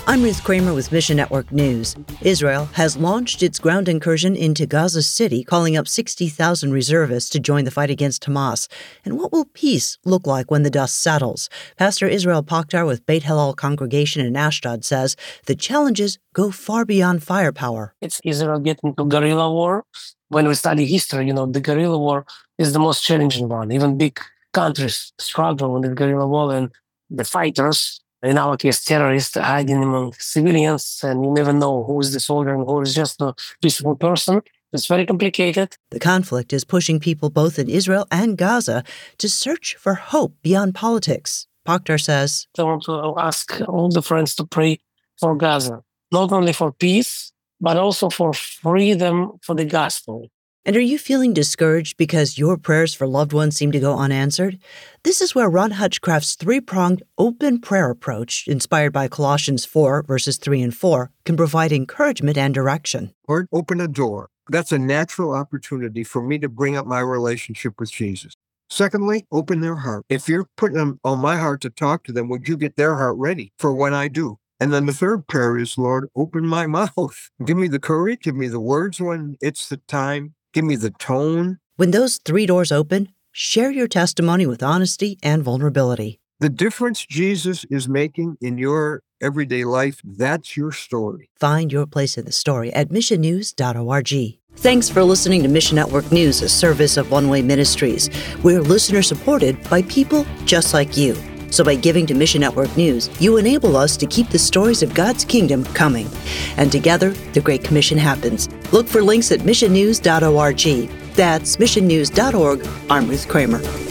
I'm Ruth Kramer with Mission Network News. Israel has launched its ground incursion into Gaza City, calling up 60,000 reservists to join the fight against Hamas. And what will peace look like when the dust settles? Pastor Israel Pokhtar with Beit Hillel Congregation in Ashdod says the challenges go far beyond firepower. It's Israel getting to guerrilla war. When we study history, the guerrilla war is the most challenging one. Even big countries struggle with the guerrilla war, and the fighters, in our case, terrorists, hiding among civilians, and you never know who is the soldier and who is just a peaceful person. It's very complicated. The conflict is pushing people both in Israel and Gaza to search for hope beyond politics. Pokhtar says, I want to ask all the friends to pray for Gaza, not only for peace, but also for freedom for the gospel. And are you feeling discouraged because your prayers for loved ones seem to go unanswered? This is where Ron Hutchcraft's three-pronged open prayer approach, inspired by Colossians 4, verses 3 and 4, can provide encouragement and direction. Lord, open a door. That's a natural opportunity for me to bring up my relationship with Jesus. Secondly, open their heart. If you're putting them on my heart to talk to them, would you get their heart ready for when I do? And then the third prayer is, Lord, open my mouth. Give me the courage, give me the words when it's the time. Give me the tone. When those three doors open, share your testimony with honesty and vulnerability. The difference Jesus is making in your everyday life, that's your story. Find your place in the story at missionnews.org. Thanks for listening to Mission Network News, a service of One Way Ministries. We're listener-supported by people just like you. So by giving to Mission Network News, you enable us to keep the stories of God's kingdom coming. And together, the Great Commission happens. Look for links at missionnews.org. That's missionnews.org. I'm Ruth Kramer.